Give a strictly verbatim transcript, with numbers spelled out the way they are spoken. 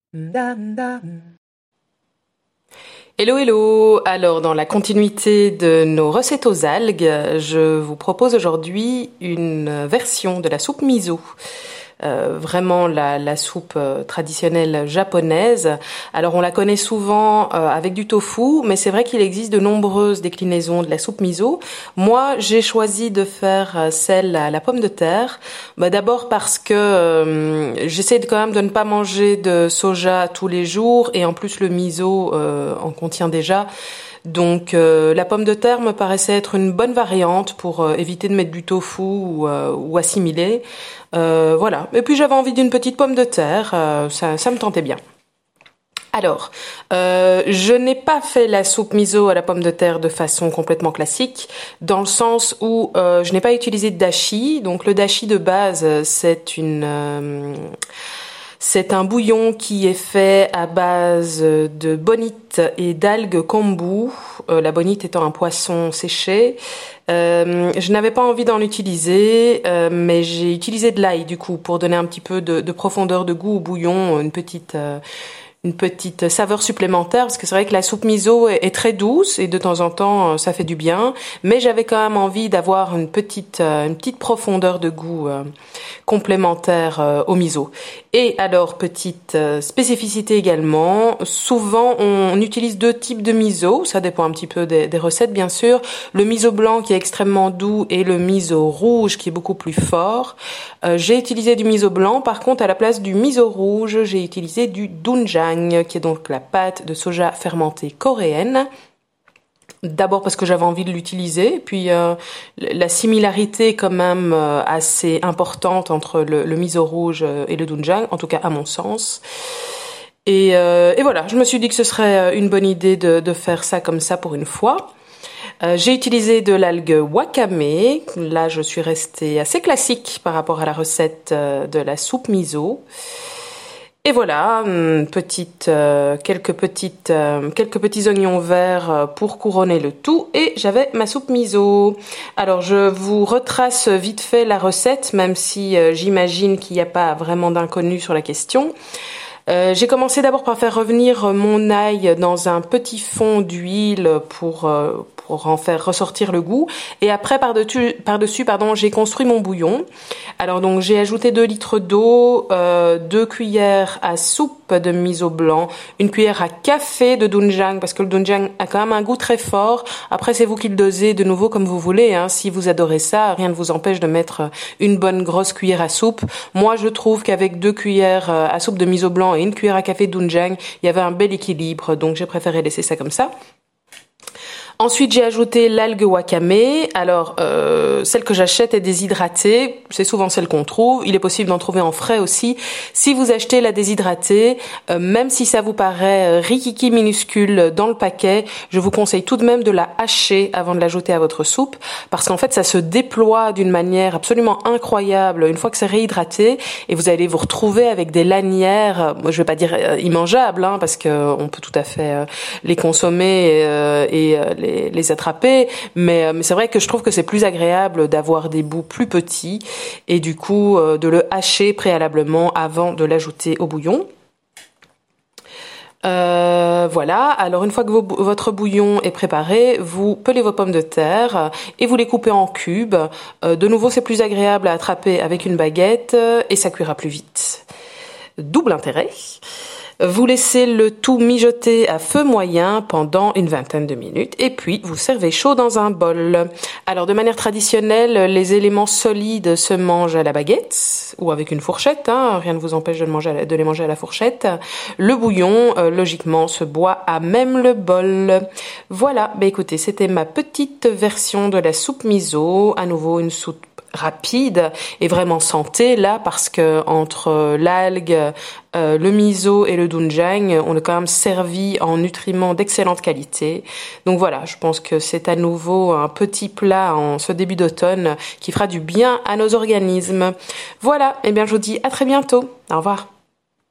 Hello hello. Alors dans la continuité de nos recettes aux algues, je vous propose aujourd'hui une version de la soupe miso. Euh, vraiment la, la soupe euh, traditionnelle japonaise. Alors on la connaît souvent euh, avec du tofu, mais c'est vrai qu'il existe de nombreuses déclinaisons de la soupe miso. Moi, j'ai choisi de faire euh, celle à la pomme de terre. Bah, d'abord parce que euh, j'essaie de, quand même de ne pas manger de soja tous les jours, et en plus le miso euh, en contient déjà. Donc euh, la pomme de terre me paraissait être une bonne variante pour euh, éviter de mettre du tofu ou, euh, ou assimiler. Euh, voilà. Et puis j'avais envie d'une petite pomme de terre, euh, ça, ça me tentait bien. Alors, euh, je n'ai pas fait la soupe miso à la pomme de terre de façon complètement classique, dans le sens où euh, je n'ai pas utilisé de dashi. Donc le dashi de base, c'est une... Euh, C'est un bouillon qui est fait à base de bonite et d'algues kombu, euh, la bonite étant un poisson séché. Euh, je n'avais pas envie d'en utiliser, euh, mais j'ai utilisé de l'ail du coup pour donner un petit peu de, de profondeur de goût au bouillon, une petite... Euh, une petite saveur supplémentaire, parce que c'est vrai que la soupe miso est, est très douce et de temps en temps ça fait du bien, mais j'avais quand même envie d'avoir une petite euh, une petite profondeur de goût euh, complémentaire euh, au miso. Et alors petite euh, spécificité également, souvent on, on utilise deux types de miso, ça dépend un petit peu des, des recettes bien sûr, le miso blanc qui est extrêmement doux et le miso rouge qui est beaucoup plus fort. Euh, j'ai utilisé du miso blanc, par contre à la place du miso rouge j'ai utilisé du doenjang, qui est donc la pâte de soja fermentée coréenne. D'abord parce que j'avais envie de l'utiliser, puis euh, la similarité est quand même euh, assez importante entre le, le miso rouge et le doenjang, en tout cas à mon sens. Et, euh, et voilà, je me suis dit que ce serait une bonne idée de, de faire ça comme ça pour une fois. Euh, j'ai utilisé de l'algue wakame. Là, je suis restée assez classique par rapport à la recette euh, de la soupe miso. Et voilà, petite, euh, quelques petites, euh, quelques petits oignons verts pour couronner le tout, et j'avais ma soupe miso. Alors je vous retrace vite fait la recette, même si euh, j'imagine qu'il n'y a pas vraiment d'inconnu sur la question. Euh, j'ai commencé d'abord par faire revenir mon ail dans un petit fond d'huile pour euh, pour en faire ressortir le goût, et après par-dessus par-dessus pardon, j'ai construit mon bouillon. Alors donc j'ai ajouté deux litres d'eau, euh, deux cuillères à soupe de miso blanc, une cuillère à café de doenjang, parce que le doenjang a quand même un goût très fort. Après c'est vous qui le dosez de nouveau comme vous voulez, hein. Si vous adorez ça, rien ne vous empêche de mettre une bonne grosse cuillère à soupe. Moi je trouve qu'avec deux cuillères à soupe de miso blanc et une cuillère à café de doenjang, il y avait un bel équilibre, donc j'ai préféré laisser ça comme ça. Ensuite, j'ai ajouté l'algue wakame. Alors, euh, celle que j'achète est déshydratée. C'est souvent celle qu'on trouve. Il est possible d'en trouver en frais aussi. Si vous achetez la déshydratée, euh, même si ça vous paraît rikiki minuscule dans le paquet, je vous conseille tout de même de la hacher avant de l'ajouter à votre soupe, parce qu'en fait, ça se déploie d'une manière absolument incroyable une fois que c'est réhydraté, et vous allez vous retrouver avec des lanières, moi, je vais pas dire euh, immangeables, hein, parce que on peut tout à fait euh, les consommer euh, et euh, les les attraper, mais, mais c'est vrai que je trouve que c'est plus agréable d'avoir des bouts plus petits, et du coup euh, de le hacher préalablement avant de l'ajouter au bouillon. Euh, voilà, alors une fois que vos, votre bouillon est préparé, vous pelez vos pommes de terre et vous les coupez en cubes. Euh, de nouveau, c'est plus agréable à attraper avec une baguette et ça cuira plus vite. Double intérêt. Vous laissez le tout mijoter à feu moyen pendant une vingtaine de minutes, et puis vous servez chaud dans un bol. Alors de manière traditionnelle, les éléments solides se mangent à la baguette ou avec une fourchette, hein, rien ne vous empêche de, le manger à la, de les manger à la fourchette. Le bouillon, euh, logiquement, se boit à même le bol. Voilà, bah écoutez, c'était ma petite version de la soupe miso, à nouveau une soupe rapide et vraiment santé là, parce que entre l'algue, euh, le miso et le doenjang, on est quand même servi en nutriments d'excellente qualité. Donc voilà, je pense que c'est à nouveau un petit plat en ce début d'automne qui fera du bien à nos organismes. Voilà, et bien je vous dis à très bientôt. Au revoir.